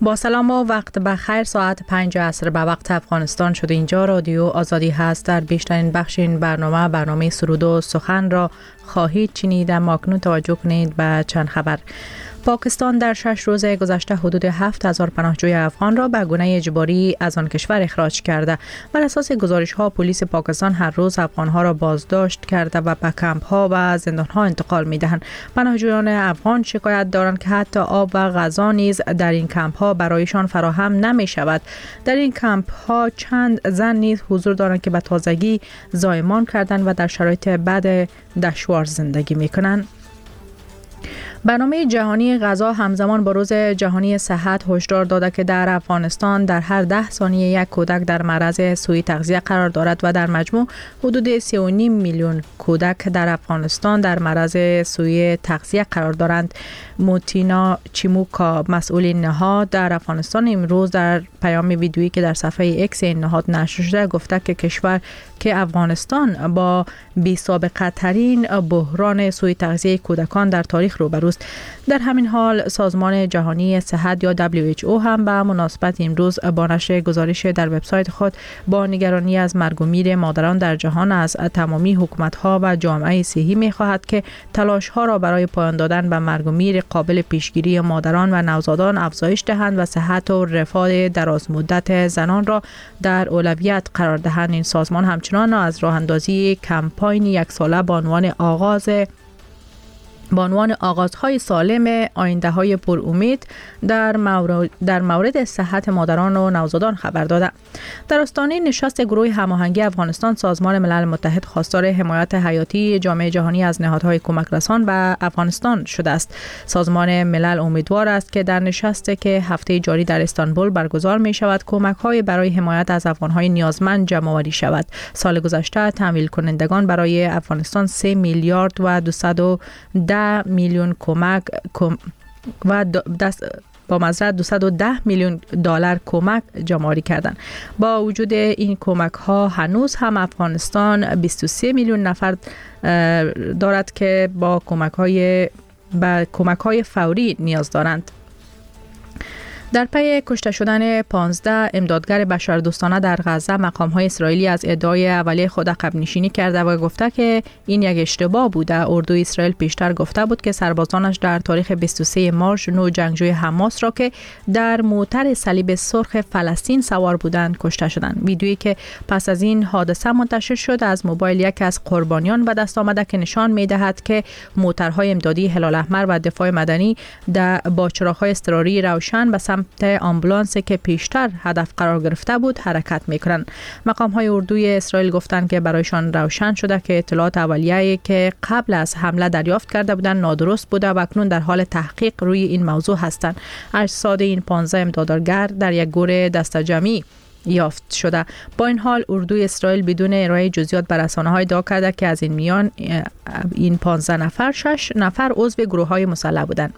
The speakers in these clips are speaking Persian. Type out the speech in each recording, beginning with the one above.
با سلام و وقت بخیر. ساعت 5 عصر به وقت افغانستان شده. اینجا رادیو آزادی هست. در بیشترین بخش این برنامه سرود و سخن را خواهید شنید. اما اکنون توجه کنید به چند خبر. پاکستان در 6 روز گذشته حدود 7000 پناهجوی افغان را به گونه اجباری از آن کشور اخراج کرده. بر اساس گزارش‌ها پلیس پاکستان هر روز افغان‌ها را بازداشت کرده و به کمپ‌ها و زندان‌ها انتقال می‌دهند. پناهجویان افغان شکایت دارند که حتی آب و غذا نیز در این کمپ‌ها برایشان فراهم نمی‌شود. در این کمپ‌ها چند زن نیز حضور دارند که به تازگی زایمان کردند و در شرایط بد دشوار زندگی می‌کنند. برنامه جهانی غذا همزمان با روز جهانی صحت هشدار داده که در افغانستان در هر 10 ثانیه یک کودک در معرض سوء تغذیه قرار دارد و در مجموع حدود 3.5 میلیون کودک در افغانستان در معرض سوء تغذیه قرار دارند. موتینا چیموکا مسئول نهاد در افغانستان امروز در پیام ویدیویی که در صفحه ایکس این نهاد نشر شده گفته که کشور که افغانستان با بی‌سابقه ترین بحران سوء تغذیه کودکان در تاریخ روبروست. در همین حال سازمان جهانی صحت یا WHO هم به مناسبت امروز با نشر گزارش در وبسایت خود با نگرانی از مرگ و میر مادران در جهان از تمامی حکومت‌ها و جامعه صحی می‌خواهد که تلاش‌ها را برای پایان دادن به مرگ و میر قابل پیشگیری مادران و نوزادان افزایش دهند و صحت و رفاه درازمدت زنان را در اولویت قرار دهند. این سازمان همچنان از راه اندازی کمپاین یک ساله با عنوان آغازهای سالم آینده‌های پر امید در مورد صحت مادران و نوزادان خبر داده. در آستانه نشست گروه هماهنگی افغانستان سازمان ملل متحد خواستار حمایت حیاتی جامعه جهانی از نهادهای کمک رسان به افغانستان شده است. سازمان ملل امیدوار است که در نشستی که هفته جاری در استانبول برگزار می شود کمک‌های برای حمایت از افغان‌های نیازمند جمع‌آوری شود. سال گذشته تمویل کنندگان برای افغانستان 3 میلیارد و 210 میلیون کمک و $210 میلیون کمک جمع‌آوری کردند. با وجود این کمک ها هنوز هم افغانستان 23 میلیون نفر دارد که با کمک های فوری نیاز دارند. در پی کشته شدن 15 امدادگر بشردوستانه در غزه مقام‌های اسرائیلی از ادعای اولیه خود عقب نشینی کرده و گفته که این یک اشتباه بوده. اردوی اسرائیل پیشتر گفته بود که سربازانش در تاریخ 23 مارس 9 جنگجوی حماس را که در موتر صلیب سرخ فلسطین سوار بودند کشته شدند. ویدیویی که پس از این حادثه منتشر شد از موبایل یکی از قربانیان به دست آمده که نشان می‌دهد که موترهای امدادی هلال احمر و دفاع مدنی با چراغ‌های اضطراری روشن به سمت آمبولانسی که پیشتر هدف قرار گرفته بود حرکت میکنند. مقام‌های اردوی اسرائیل گفتند که برایشان روشن شده که اطلاعات اولیه‌ای که قبل از حمله دریافت کرده بودند نادرست بوده و اکنون در حال تحقیق روی این موضوع هستند. اجساد این 15 امدادگر در یک گور دسته‌جمعی یافت شده. با این حال اردوی اسرائیل بدون ارائه جزئیات به رسانه‌ها ادعا کرده که از این میان این 15 نفر 6 نفر عضو گروه‌های مسلح بودند.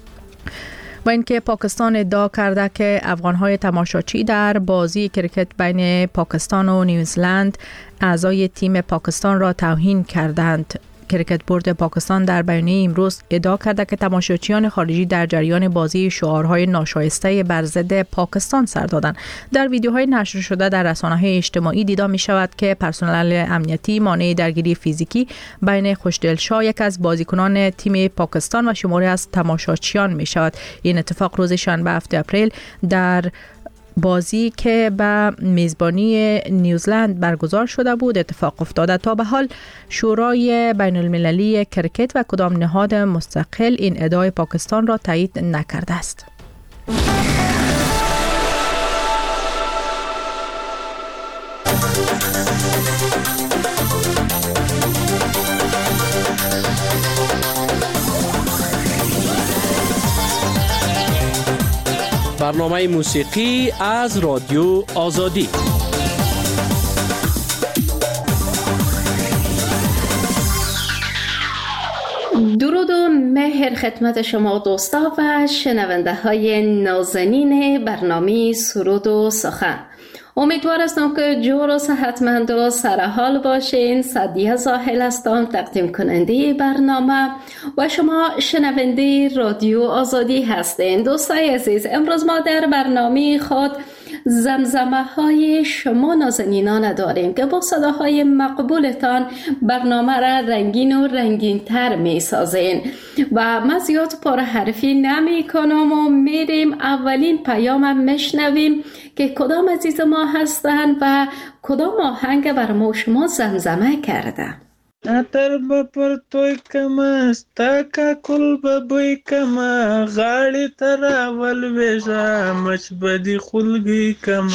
و اینکه پاکستان ادعا کرده که افغان‌های تماشاچی در بازی کرکت بین پاکستان و نیوزلند اعضای تیم پاکستان را توهین کردند. کرکت بورد پاکستان در بیانیه امروز ادعا کرده که تماشاچیان خارجی در جریان بازی شعارهای ناشایسته بر ضد پاکستان سر دادند. در ویدیوهای نشر شده در رسانه‌های اجتماعی دیده می شود که پرسنل امنیتی مانع درگیری فیزیکی بین خوشدلشاه یک از بازیکنان تیم پاکستان و شماری از تماشاچیان می شود. این اتفاق روز شنبه 7 اپریل در بازی که به میزبانی نیوزلند برگزار شده بود اتفاق افتاده. تا به حال شورای بین المللی کرکت و کدام نهاد مستقل این ادعای پاکستان را تایید نکرده است. برنامه موسیقی از رادیو آزادی. درود و مهر خدمت شما دوستا و شنونده های نازنین برنامه سرود و سخن. امیدوار هستم که جور و صحتمند و سرحال باشین. سعدیه زاهل هستم، تقدیم کننده برنامه و شما شنونده رادیو آزادی هستین. دوستای عزیز، امروز ما در برنامه خود زمزمه های شما نازنینان داریم که با صداهای مقبولتان برنامه را رنگین و رنگین تر می سازین و من زیاد پرحرفی نمی کنم و میریم اولین پیام میشنویم که کدام عزیز ما هستن و کدام آهنگ بر ما شما زمزمه کرده. اتر بپر توی کما ستاکا کل ببوی کما غاڑی ترا والویزا مجبدی خلگی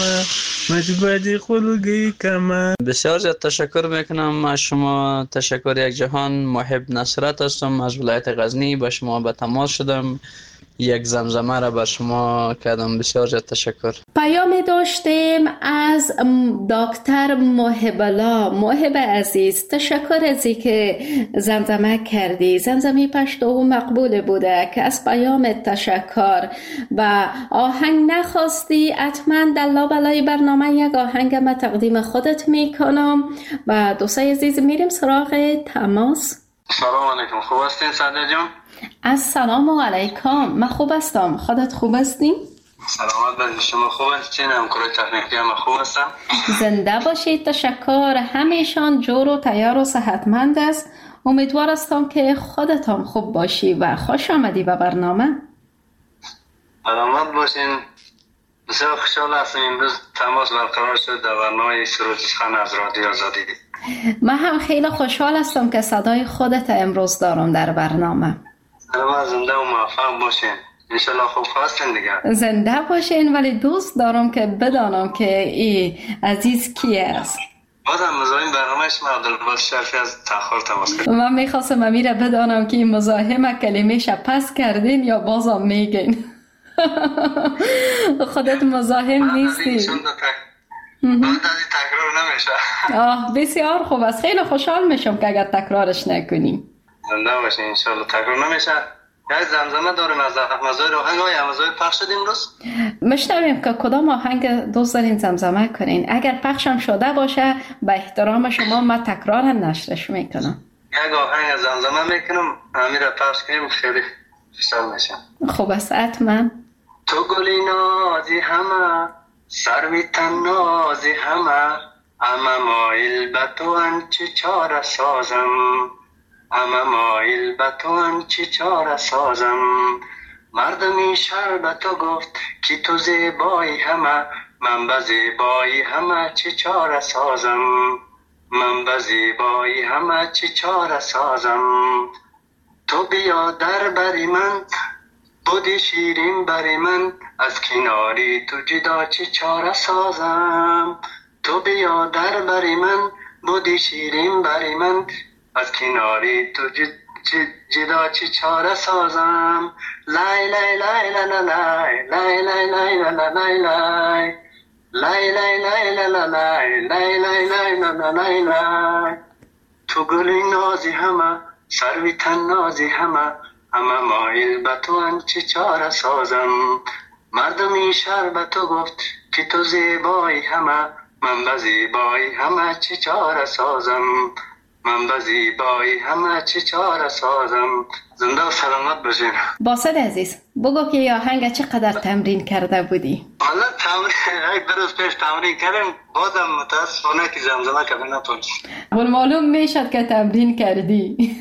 کما. بسیار زیاد تشکر میکنم از شما. تشکر یک جهان. محب نصرت هستم از ولایت غزنی. با شما به تماس شدم، یک زمزمه را بر شما کردم. بسیار زیاد تشکر. پیامی داشتیم از دکتر محب الله. محب عزیز، تشکر از که زمزمه کردی. زمزمه پشتو مقبول بوده که از پیام تشکر و آهنگ نخواستی. حتما در لابلای برنامه یک آهنگ ما تقدیم خودت میکنم و دوستای عزیز میریم سراغ تماس. سلام علیکم، خوب هستین سعدیه جان؟ السلام علیکم، من خوب هستم. خودت خوب هستی؟ سلامت باشید. شما خوب هستین؟ همکارای تکنیکی هم خوب هستن؟ زنده باشید. تشکر. همیشان جور و تیار و صحتمند است. امیدوار هستم که خودت هم خوب باشی و خوش آمدی به برنامه. سلامت باشین. بسیار خوشحال هستم امروز تماس برقرار شد در برنامه سروج خان از رادیو آزادی. من هم خیلی خوشحال هستم که صدای خودت امروز دارم در برنامه. سلامت، زنده و موفق باشین. انشالله خوب هستین دیگه. زنده باشین. ولی دوست دارم که بدانم که این عزیز کی است. بازم مزاحم برنامه شما عبدالباسط شرفی از تخار تماس کرد. من میخواستم امیره بدانم که این مزاحم کلمه‌ش پس کردین یا بازم میگین. خودت مزاحم نیستی. بعد از تکرار نمیشه. بسیار خوب است. خیلی خوشحال میشم که اگر تکرارش نکنیم. زنده باشین. انشالله تکرار نمیشه. یک زمزمه داریم از احمدزاده. آهنگ های احمدزاده پخش شد امروز. مشنویم که کدام آهنگ دوست دارین زمزمه کنین. اگر پخشم شده باشه به احترام شما من تکرار نشرش میکنم. یک آهنگ زمزمه میکنم، همین را پخش کنیم، خیلی خوشحال میشم. خوب است. حتما. تو گلی نازی همه، سروی تن نازی همه مایل به تو انچه چاره سازم، مایل به تو انچه چاره سازم. مردمی شهر به تو گفت که تو زیبایی همه، من به زیبایی همه چه چاره سازم، من به زیبایی همه چه چاره سازم. تو بیا در بری من، بودی شیرین بری من، از کناری تو جدا چه چاره سازم. تو بیا در بری من، بودی شیرین بری من، از کناری تو جدا چه چاره سازم. لای لای لای لای لای لای لای لای لای لای لای لای لای لای لای لای لای لای. تو گلی نازی همه، سروی تن نازی همه مایل به تو انچه چاره سازم. مردمی شهر به تو گفت که تو زیبایی همه، من به زیبایی همه چه چاره سازم، من به زیبایی همه چه چاره سازم. زنده و سلامت باشین. باسل عزیز، بگو که یا آهنگ چقدر تمرین کرده بودی؟ حالا تمرین یک روز پیش تمرین کردم، بازم متاسفانه که زمزمه کردن نتونستم. معلوم میشد که تمرین کردی.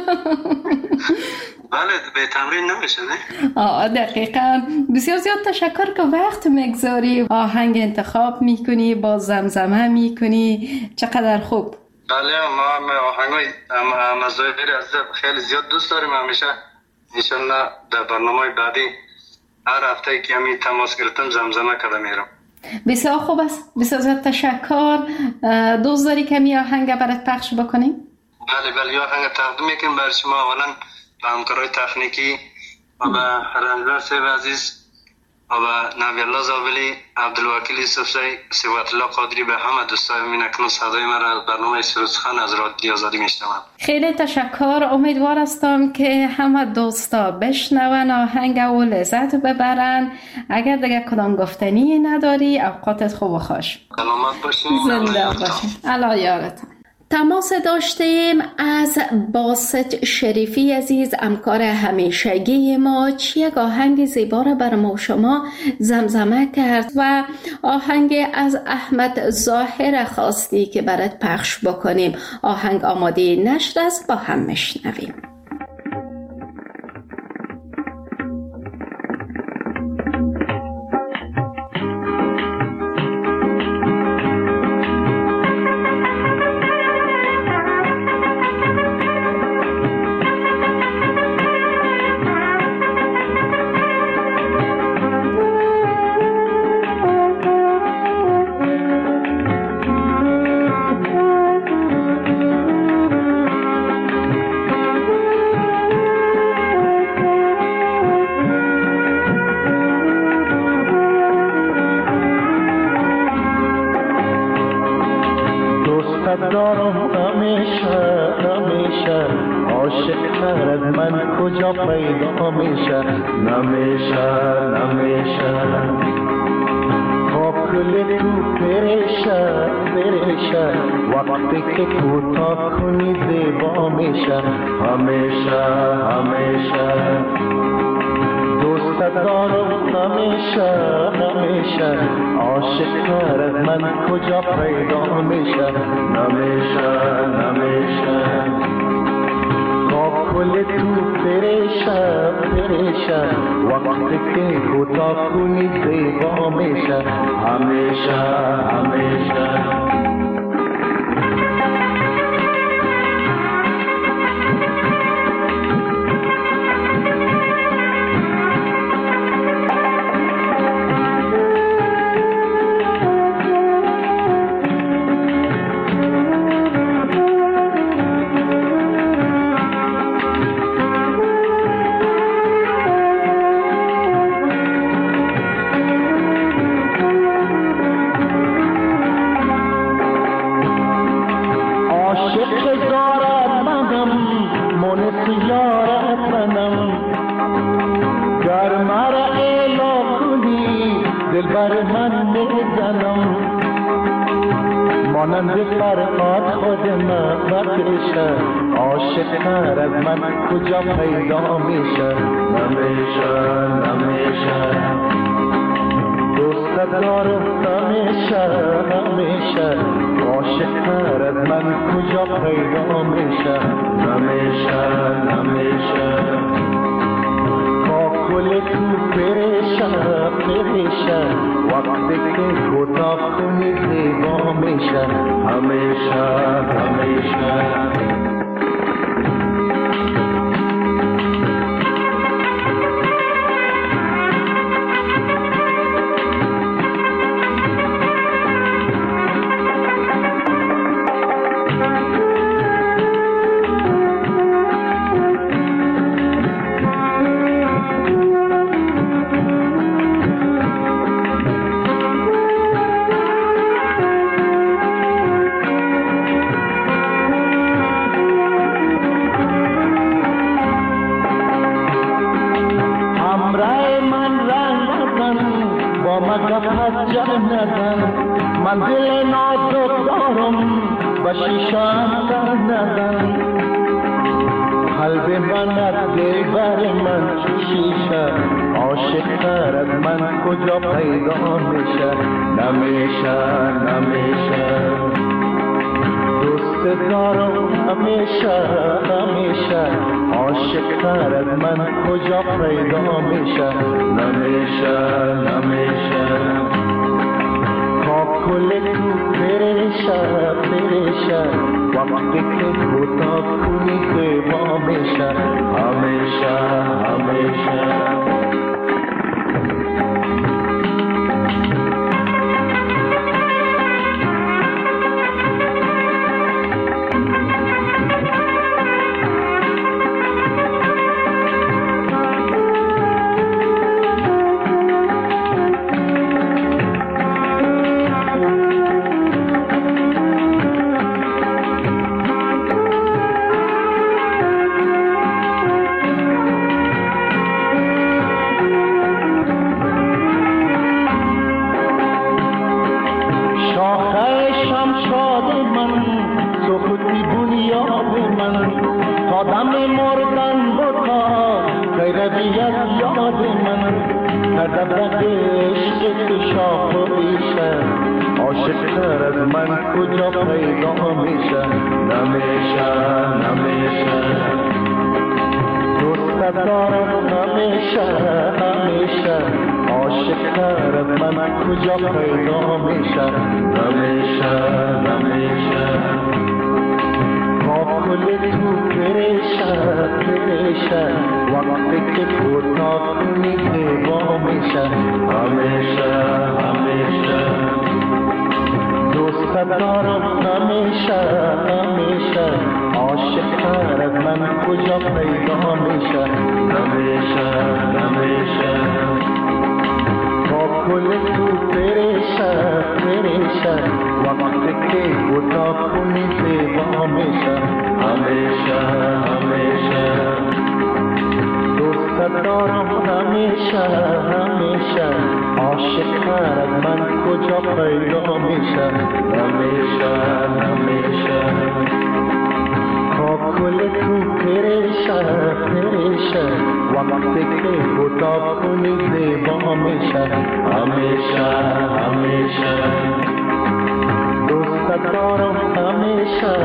بله، به تمرین نمیشه نه؟ دقیقاً. بسیار زیاد تشکر که وقت میگذاری، آهنگ انتخاب میکنی، با زمزمه میکنی. چقدر خوب. بله، ما آهنگای احمدزاده خیلی زیاد دوست داریم. همیشه انشالله در برنامه بعدی هر هفته که همی تماس گرفتم زمزمه کرده میرم. بسیار خوب است. بسیار زیاد تشکر. دوست داری که می آهنگ برات پخش بکنیم؟ بله، آهنگ تقدیم میکنم برای شما. اولا به همکارای تکنیکی و به رنجبر صاحب عزیز و نبی الله زابلی، عبدالوکیل یوسفزی، ثبات الله قادری، به همه دوستای من اکنون صدای من را برنامه سروزخان از رادیو آزادی میشنوم. خیلی تشکر. امیدوار هستم که همه دوستا بشنون آهنگ و لذت ببرن. اگر دیگه کدام گفتنی نداری، اوقاتت خوب و خوش. سلامت باشین. زنده باشین. الله یارتان. تماس داشتیم از باسط شریفی عزیز، همکار همیشگی ما، یک آهنگ زیبا را بر ما شما زمزمه کرد و آهنگ از احمد ظاهر خواستی که برات پخش بکنیم. آهنگ آماده نشر است، با هم میشنویم. دارم همیشه عاشق تر از من کجا پیدا میشه نمیشه کل تو پریشه وقتی که کوتاه کنی زیبا میشه همیشه دوست دارم همیشه عاشق تر از من کجا پیدا میشه نمیشه کل تو پریشه وقتی که کوتاه کنی زیبا میشه همیشه مانند فرقات خود مقدشه عاشق تر از من کجا پیدا میشه نمیشه دوست دارم همیشه عاشق تر از من کجا پیدا میشه نمیشه کل تو پریشه وقتی که کوتاه کنی زیبا میشه همیشه منزل نازک دارم با شیشان ندن قلب من از دلبر من شیشه عاشق تر از من کجا پیدا میشه نمیشه دوست دارم همیشه عاشق تر از من کجا پیدا میشه نمیشه کل تو پریشه وقتی که کوتاه کنی زیبا میشه همیشه یاد من تا دم مردن بتا غیر بیاد یاد من هدف عشق تو شاخ و بیشه عاشق تر از من کجا پیدا میشه نمیشه دوست دارم همیشه عاشق تر از من کجا پیدا میشه نمیشه کل تو پریشه وقتی که کوتاه کنی زیبا میشه همیشه دوست دارم همیشه عاشق تر از من کجا پیدا میشه همیشه با کل تو پریشه وقتی که کوتاه کنی زیبا میشه همیشه دوست دارم همیشه عاشق تر از من کجا پیدا میشه همیشه کل تو پریشه وقتی که کوتاه کنی زیبا میشه همیشه دوست دارم همیشه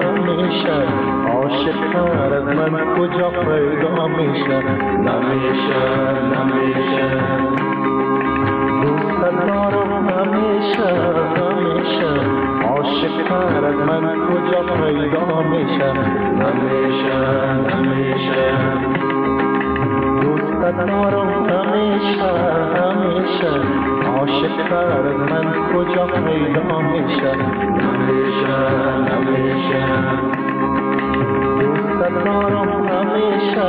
عاشق تر از من کجا پیدا میشه نمیشه دوست دارم همیشه عاشق تر از من کجا پیدا میشه نمیشه دوست دارم همیشه عاشق تر از من کجا پیدا میشه نمیشه دوست دارم همیشه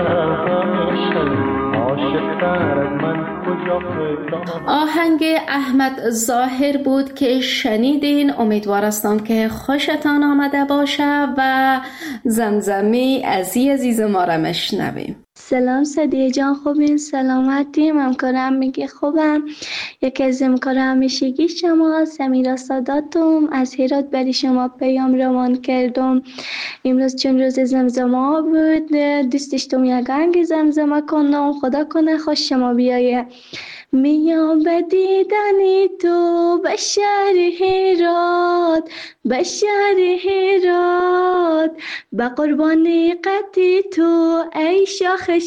عاشق تر از من کجا پیدا میشه. آهنگ احمد ظاهر بود که شنیدین. امیدوارستم که خوشتان آمده باشه و زمزمه عزیز ما را مشنویم. سلام صدیه جان، خوبین؟ سلامتیم؟ همکارم میگه خوبم. یکی از همکار همیشگی شما سمیرا ساداتم از هرات برای شما پیام روان کردم. امروز چون روز زمزمه بود دوست داشتم یک آهنگ زمزمه کنم. خدا کنه خوش شما بیایه. میام به دیدن تو به شهر هرات به قربانی قدی تو ای شاخ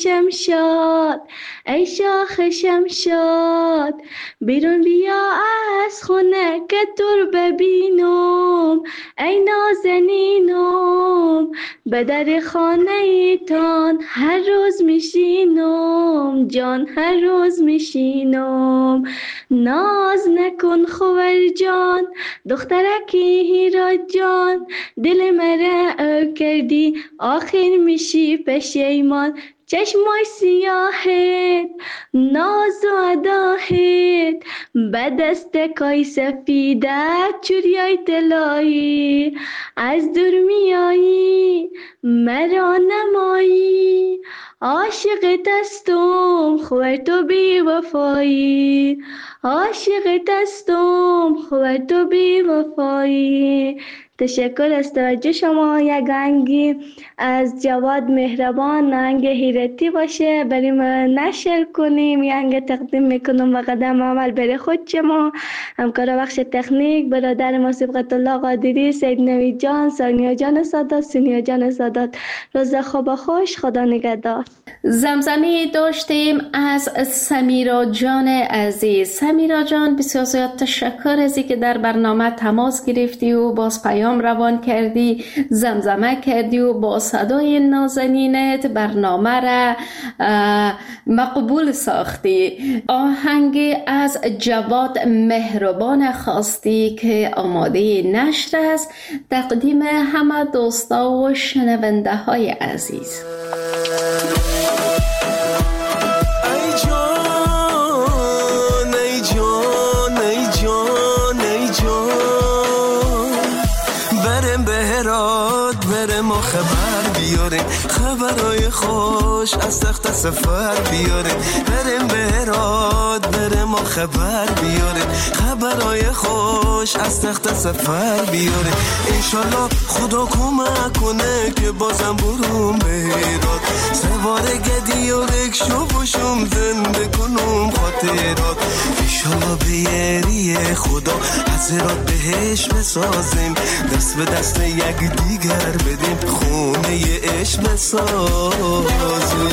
شمشاد بیرون بیا از خونه که دور ببینم ای نازنینم به در خانه ایتان هر روز میشینم جان هر روز میشینم. ناز نکن خوار جان دخترکی هیرات جان دل مرا کردی آخر میشی پشیمان. چشمای سیاهت ناز و اداهت به دست کای سفیدت چوریای طلایی از دور میایی مرا نمایی. عاشقت هستم خوار تو بی وفایی عاشقت هستم خوار تو بی وفایی. تشکر از توجه شما. یک آهنگی از جواد مهربان آهنگ هیرتی باشه برای ما نشر کنیم. یک آهنگ تقدیم میکنم و قدم اول بره خود شما همکار بخش تکنیک برادر ما صبغت الله قادری، سید نوید جان، سانیا جان سادات، سونیا جان سادات. روز خوب خوش، خدا نگهدار. زمزمه داشتیم از سمیرا جان عزیز. سمیرا جان بسیار زیاد تشکر از اینکه در برنامه تماس گرفتی و باز پیام روان کردی، زمزمه کردی و با صدای نازنینت برنامه را مقبول ساختی. آهنگ از جواد مهربان خواستی که آماده نشر است. تقدیم همه دوستا و شنونده های عزیز. برم به هرات بهراد بریم و خبر بیاریم، خبرای خوش از تخت سفر بیاریم. بریم بهراد بریم و خبر بیاریم، خبرای خوش از تخت سفر بیاریم. انشالله خدا کمک کنه که بازم برم بهراد، سوار گدی و رکشو باشم زنده کنم خاطرات. انشالله به یاری خدا حضرات بهش بسازیم، دست به دست یک دیگر بدیم، خونه عشق بسازیم.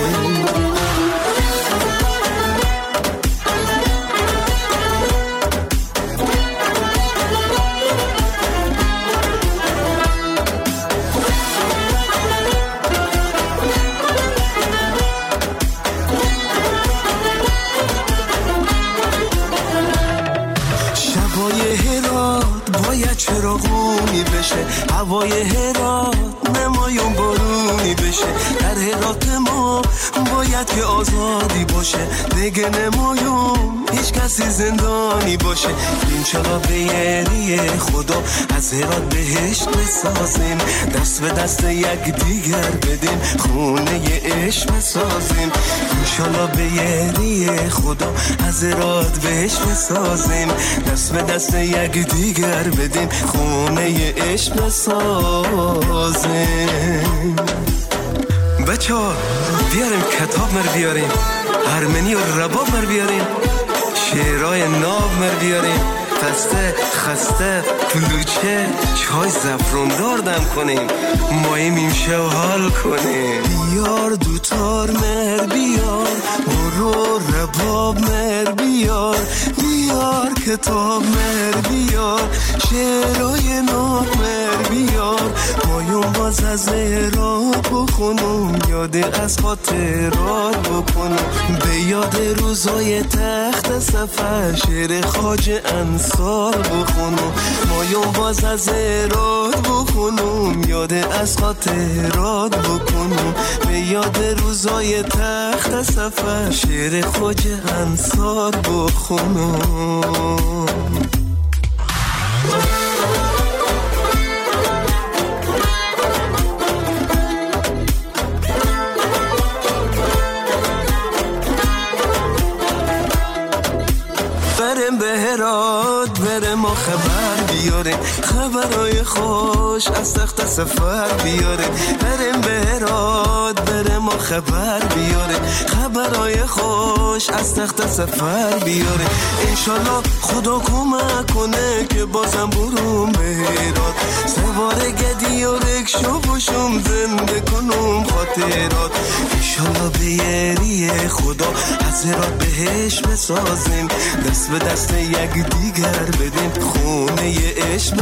چراغونی بشه، هوای هرات نمایون بارونی بشه. در هرات ما باید که آزادی باشه، دیگه نمایون هیچ کسی زندانی باشه. انشالله به یاری خدا از هرات بهشت بسازیم، دست به دست یک دیگر بدیم، خونه عشق بسازیم. انشالله به یاری خدا از هرات بهشت بسازیم، دست به دست یک دیگر بدیم، خونه عشق بسازیم. بچه ها بیاریم کتاب مر بیاریم، ارمنی و رباب مر بیاریم، شعرهای ناب مر بیاریم، پسته خسته کلوچه چای زفروندار دم کنیم، ماییم ایمشه و حال کنیم. بیار دوتار مر بیار، برو رباب مر بیار، بیار کتاب مر بیار، شعرهای ناب مر بیار، ماییم باز از هرات بخونم، یاد از خاطرات بکنم، به یاد روزای تخت سفر شعر خواجه انصار بخونم، ماییم باز از هرات بخونم، یاد از خاطرات بکنم، به یاد روزای تخت سفر شعر خواجه انصار بخونم. بریم بهراد بریم و خبر بیاریم، خبرای خوش از تخت سفر بیاریم. بریم بهراد بریم و خبر بیاریم، خبرای خوش از تخت سفر بیاریم. انشالله خدا کمک کنه که بازم برم بهراد، سوار گدی و رکشو باشم زنده کنم خاطرات. انشالله به یاری خدا حضرات بهش بسازیم، دست به دست یک دیگر بدیم، خونه عشق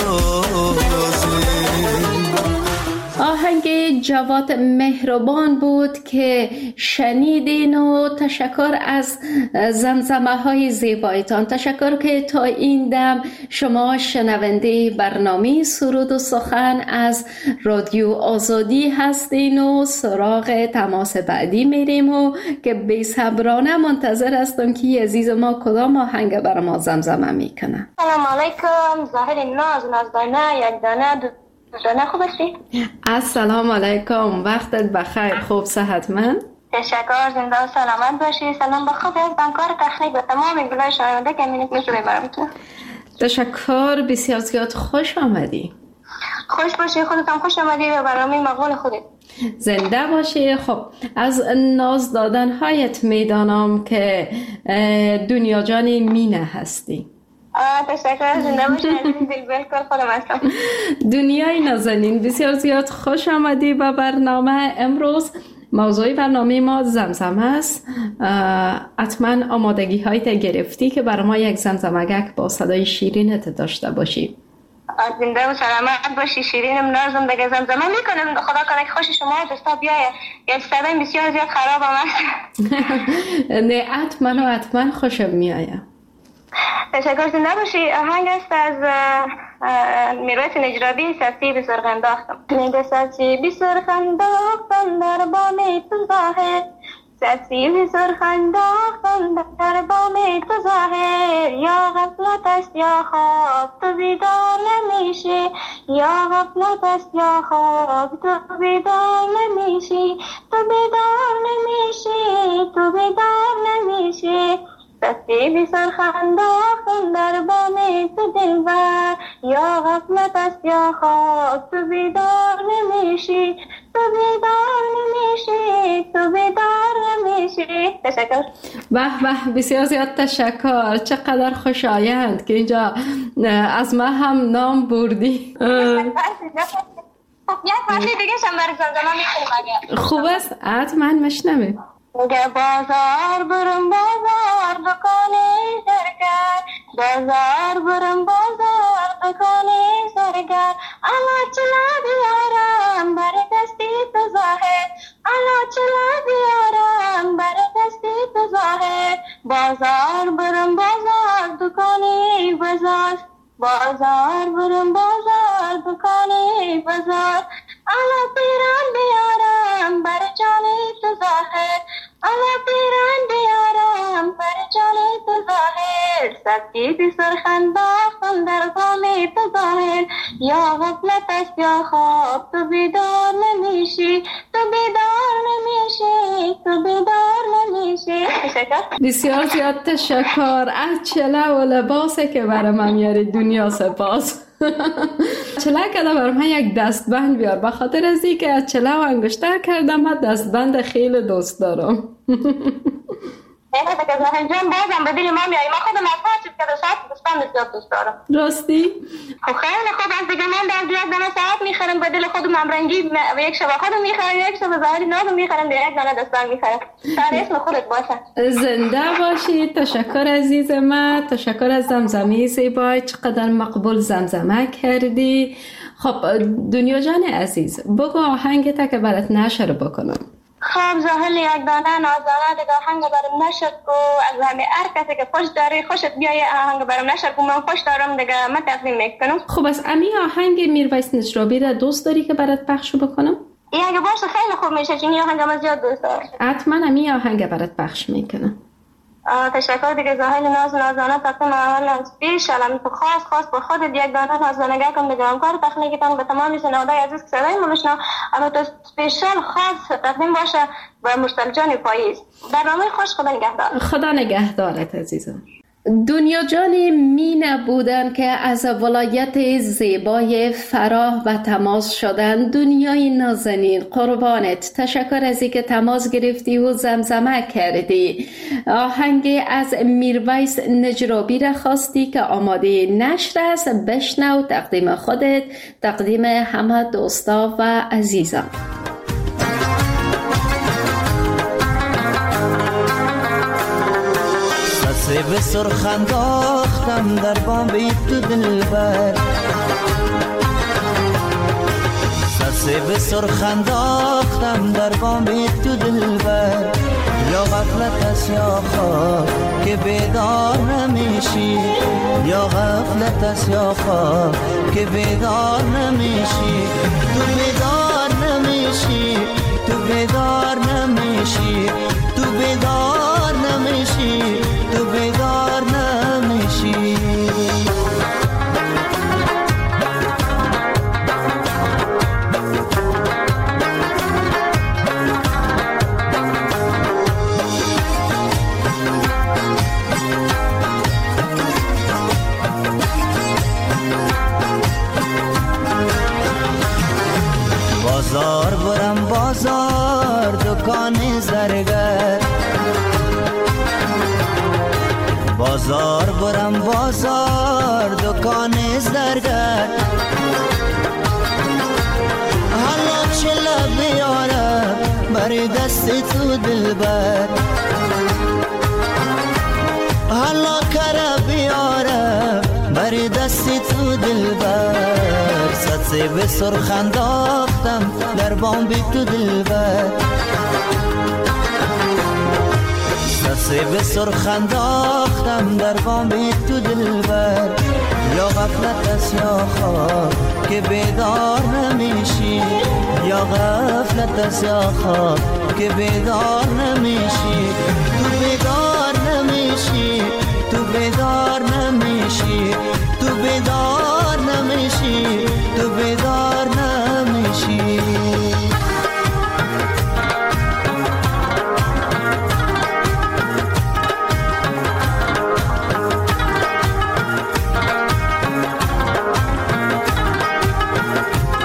بسازیم. آهنگ جواد مهربان بود که شنیدین و تشکر از زمزمه های زیبایتان. تشکر که تا این دم شما شنونده برنامه سرود و سخن از رادیو آزادی هستین و سراغ تماس بعدی میریم و که بی‌صبرانه منتظر هستم که عزیز ما کدام آهنگ بر ما زمزمه میکنه. سلام علیکم، ظاهر ناز دانه یک دانه دانه. خوب هستی؟ السلام علیکم، وقتت بخیر، خوب صحتمند؟ تشکر، زنده و سلامت باشی. سلام به خود از بانکار تخنیک و تمام گلای شنونده که امینت میشه ببرم. تشکر، بسیار زیاد خوش آمدی. خوش باشی، خودتم خوش آمدی و برنامه مقبول خودت. زنده باشی. خب از ناز دادنهایت میدانم که دنیا جانی مینه هستی. تشکر، زنده باشی. بالکل خودم هستم. دنیای نازنین، بسیار زیاد خوش آمدی به برنامه. امروز موضوع برنامه ما زمزمه است. حتما آمادگی هایت گرفتی که برای ما یک زمزمگک با صدای شیرینت داشته باشی. زنده و سلامت باشی. شیرینم نازم دیگه زمزمه میکنم. خدا کنه که خوش شما دوستا بیایه. یک صدای بسیار زیاد خرابم هست. نه حتما خوشم میایه. تشکر، زنده باشی. آهنگ است از میرویس نجرابی، سرسی به سرخ انداختم. میگه سرسی به سرخ انداختم در بام تو ظاهر، سیب سرخ انداختم در بام تو ظاهر، یا غفلت است یا خواب تو بیدار نمیشی، یا غفلت است یا خواب تو بیدار نمیشی، تو بیدار نمیشی، تو بیدار نمیشی. سیب سرخ انداختم در بام تو دلبر، یا غفلت است یا خواب تو بیدار نمیشی، تو بیدار نمیشی، تو بیدار نمیشی. تشکر. به به، بسیار زیاد تشکر. چقدر خوشایند که اینجا از ما هم نام بردی. یک وقتی دیگه شم برای زمزمه میکنیم اگر خوب است. حتما مشنویم. میگه بازار برم بازار دکانی سرگر، بازار برم بازار دکانی سرگر، اما چلا بیارم بر دستی تو ظاهر، اما چلا بیارم بر دستی تو ظاهر. بازار برم بازار دکانی بازار، بازار برم بازار دکانی بازار، اما پیران بیارم بر جانی تو ظاهر، اما پیران بیارم بر جانی تو ظاهر. سبکی سرخ انداختم در بام تو ظاهر، یا غفلت است یا خواب تو بیدار نمیشی، تو بیدار نمیشی، تو بیدار نمیشی. بسیار زیاد تشکر. از چله و لباسه که برای من میاری دنیا سپاس. چله کده برای من یک دستبند بیار، بخاطر از این که از چله و انگشتر کردم. من دستبند خیلی دوست دارم. اینه که زهن جان بازم به دل ما میایی. من خودم از هر چیز که ساعت دستبند زیاد دوست دارم. راستی؟ خب خیلی خوب است دیگه. من در یک دانه ساعت میخرم به دل خودم همرنگی، و یک شب خودم میخرم، یک شب ظاهری نازم میخرم، به یک دانه دستبند میخرم. سر اسم خودت باشه. زنده باشی. تشکر عزیز من. تشکر از زمزمه زیبای. چقدر مقبول زمزمه کردی. خب دنیا جان عزیز، بگو آهنگت که برات نشر بکنم. خب زاهل یک دانه نازانه دیگه آهنگ برام نشر کو. از همه هر کسی که خوش داری خوشت بیایه آهنگ برام نشر کو. من خوش دارم دیگه، من تقدیم میکنم. خب از امی آهنگ میرویس نشرابی را دوست داری که برات پخش بکنم؟ اگه باشه خیلی خوب میشه، چون این آهنگ من زیاد دوست دارم. حتما امی آهنگ برات پخش میکنم. تشکر دیگه زاهل نازانه تقدیم اول پیش علم تو خاص به خودت یک دانه نازانگه کن دیگه. همکار تکنیکتان به تمامی شنوندگان عزیز که صدای ما میشنون، اما تو اسپیشال خاص تقدیم باشه به مرسل جان پاییز. برنامه خوش. خدا نگهدار. خدا نگهدارت عزیزم. دنیا جان مینه بودن که از ولایت زیبای فراه و تماس شدن. دنیای نازنین قربانت. تشکر از اینکه تماس گرفتی و زمزمه کردی. آهنگ از میرویس نجرابی را خواستی که آماده نشر است. بشنو. تقدیم خودت، تقدیم همه دوستا و عزیزان. سیب سرخ انداختم در بام تو دلبر، سیب سرخ انداختم در بام تو دلبر، یا غفلت است یا خواب که بیدار نمیشی، یا غفلت است یا خواب که بیدار نمیشی. تو بیدار نمیشی، تو بیدار نمیشی، تو بیدار نمیشی، تو بیدار نمیشی. بازار برم بازار دکان زرگر، بازار برم بازار دکان زرگر، حالا چلا بیارم بر دست تو دلبر، حالا کرا بیارم بر دست تو دلبر. سیب سرخ انداختم در بام تو دلبر، سیب سرخ انداختم در بام تو دلبر، یا غفلت است یا خواب که بیدار نمیشی، یا غفلت است یا خواب که بیدار نمیشی، تو بیدار نمیشی، تو بیدار نمیشی، تو بیدار